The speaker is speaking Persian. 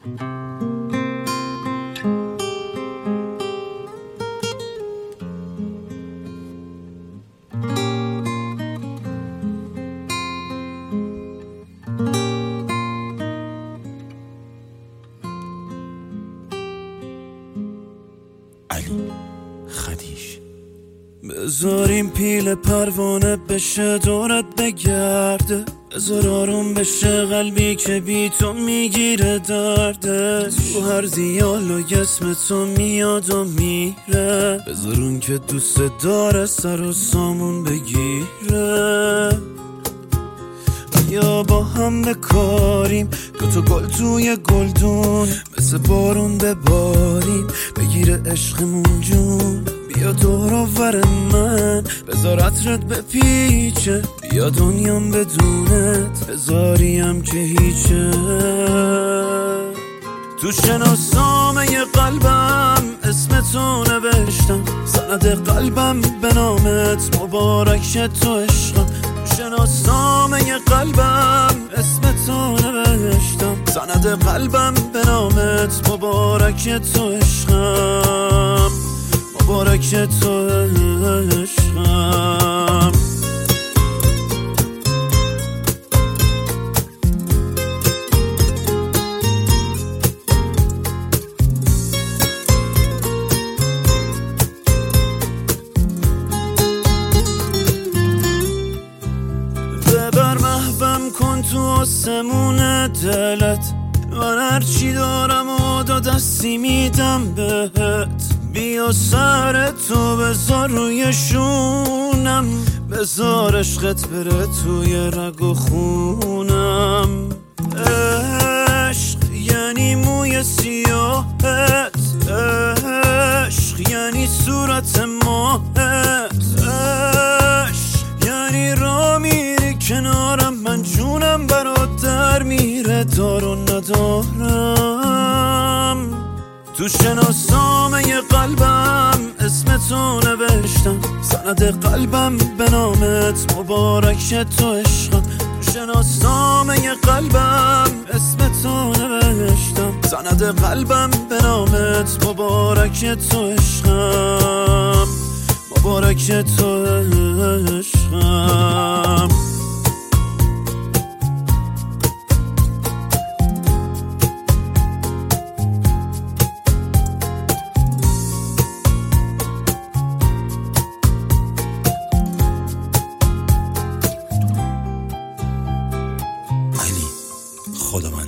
علی خدیش. بذاریم پیل پروانه بشه دورت بگرده، بذار آروم بشه قلبی که بی تو میگیره درده، تو هر دیالوگ اسم تو میاد و میره، بذار اون که دوست داره سر و سامون بگیره. یا با هم بکاریم دوتا گل توی گلدون، مثل بارون بباریم بگیره عشقمون جون. بیا دور آور من بذار عطرت بپیچه، بیا دنیام بدونت بذاریم که هیچه. تو شناسنامه قلبم اسم تو نوشتم، سند قلبم به نامت مبارک تو عشقم. تو شناسنامه قلبم اسم تو نوشتم، سند قلبم به نامت مبارک تو عشقم، مبارک تو عشقم. ببر محوم کن تو آسمون دلت، من هرچی دارم و دستی میدم بهت. بیا سر تو بذار روی شونم، بذار عشقت بره توی رگ و خونم. عشق یعنی موی سیاهت، عشق یعنی صورت ماهت، عشق یعنی را میری کنارم، من جونم برات در میره دار و ندارم. تو شناسنامه قلبم اسم تو نوشتم، سند قلبم به نامت مبارک تو عشقم. تو شناسنامه قلبم اسم تو نوشتم، سند قلبم به نامت مبارک تو عشقم، مبارک تو عشقم. خدا من